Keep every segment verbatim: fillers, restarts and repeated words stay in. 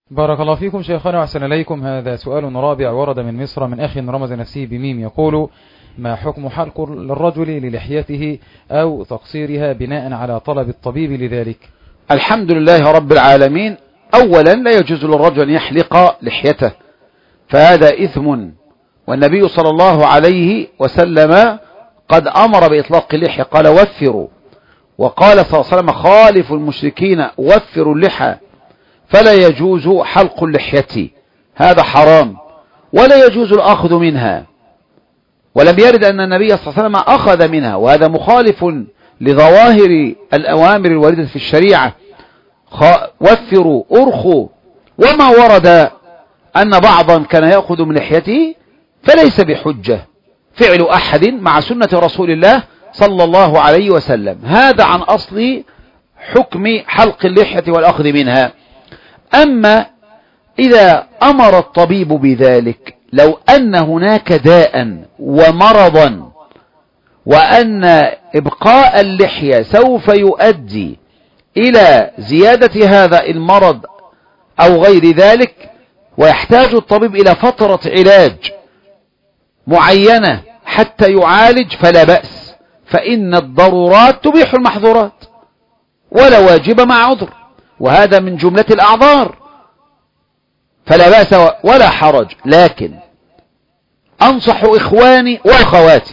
بارك الله فيكم شيخنا وأحسن إليكم. هذا سؤال رابع ورد من مصر من أخ رمز نفسه بميم، يقول: ما حكم حلق للرجل للحيته أو تقصيرها بناء على طلب الطبيب لذلك؟ الحمد لله رب العالمين. أولا، لا يجوز للرجل أن يحلق لحيته، فهذا إثم، والنبي صلى الله عليه وسلم قد أمر بإطلاق اللحية، قال: وفروا. وقال صلى الله عليه وسلم: خالفوا المشركين وفروا اللحى. فلا يجوز حلق اللحية، هذا حرام، ولا يجوز الأخذ منها، ولم يرد أن النبي صلى الله عليه وسلم أخذ منها، وهذا مخالف لظواهر الأوامر الواردة في الشريعة. وفروا، أرخوا. وما ورد أن بعضا كان يأخذ من لحيته فليس بحجة فعل أحد مع سنة رسول الله صلى الله عليه وسلم. هذا عن أصل حكم حلق اللحية والأخذ منها. أما إذا أمر الطبيب بذلك، لو أن هناك داء ومرضا وأن إبقاء اللحية سوف يؤدي إلى زيادة هذا المرض أو غير ذلك، ويحتاج الطبيب إلى فترة علاج معينة حتى يعالج، فلا بأس، فإن الضرورات تبيح المحظورات، ولا واجب مع عذر، وهذا من جملة الأعذار، فلا بأس ولا حرج. لكن أنصح إخواني وأخواتي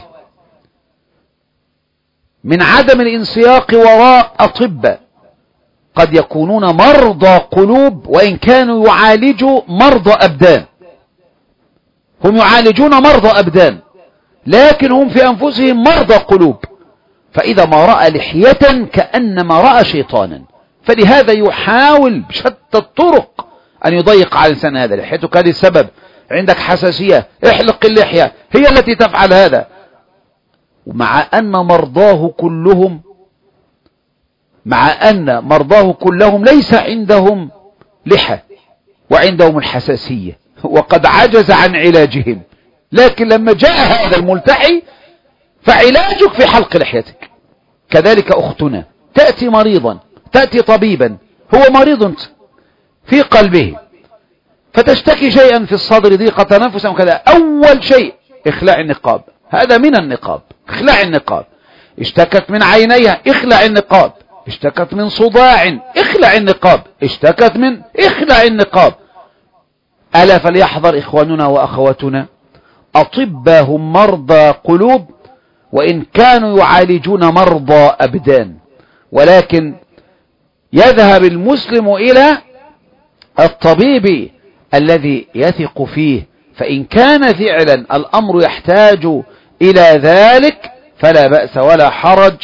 من عدم الانسياق وراء أطباء قد يكونون مرضى قلوب، وإن كانوا يعالجوا مرضى أبدان. هم يعالجون مرضى أبدان، لكن هم في أنفسهم مرضى قلوب، فإذا ما رأى لحية كأنما رأى شيطانا، فلهذا يحاول بشتى الطرق أن يضيق على الإنسان هذا. لحيتك هذه السبب، عندك حساسية، احلق اللحية، هي التي تفعل هذا، مع أن مرضاه كلهم مع أن مرضاه كلهم ليس عندهم لحى وعندهم الحساسية، وقد عجز عن علاجهم. لكن لما جاء هذا الملتحي فعلاجك في حلق لحيتك. كذلك أختنا تأتي مريضا، تأتي طبيبا هو مريض في قلبه، فتشتكي شيئا في الصدر، ضيق تنفس وكذا، أول شيء اخلع النقاب، هذا من النقاب، اخلع النقاب. اشتكت من عينيها، اخلع النقاب. اشتكت من صداع، اخلع النقاب. اشتكت من اخلع النقاب. ألا فليحذر إخواننا وأخواتنا، أطباء هم مرضى قلوب، وإن كانوا يعالجون مرضى أبدان، ولكن يذهب المسلم إلى الطبيب الذي يثق فيه، فإن كان فعلا الأمر يحتاج إلى ذلك فلا بأس ولا حرج،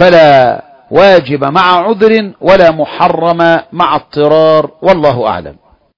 فلا واجب مع عذر ولا محرم مع اضطرار، والله أعلم.